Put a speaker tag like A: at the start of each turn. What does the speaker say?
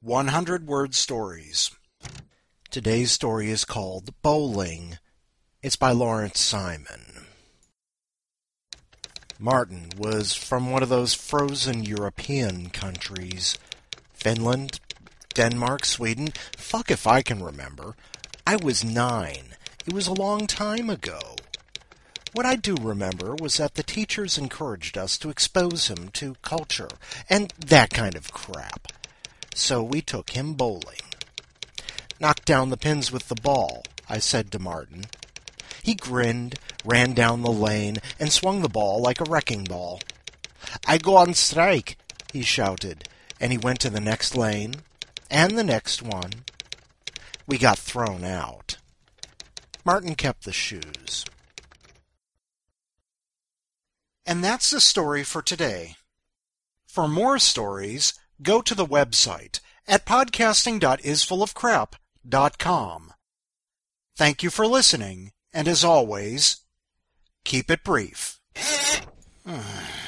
A: 100-word stories. Today's story is called Bowling. It's by Lawrence Simon. Martin was from one of those frozen European countries. Finland, Denmark, Sweden. Fuck if I can remember. I was 9. It was a long time ago. What I do remember was that the teachers encouraged us to expose him to culture and that kind of crap. So we took him bowling. "Knock down the pins with the ball," I said to Martin. He grinned, ran down the lane, and swung the ball like a wrecking ball. "I go on strike," he shouted, and he went to the next lane, and the next one. We got thrown out. Martin kept the shoes. And that's the story for today. For more stories, go to the website at podcasting.isfullofcrap.com. Thank you for listening, and as always, keep it brief.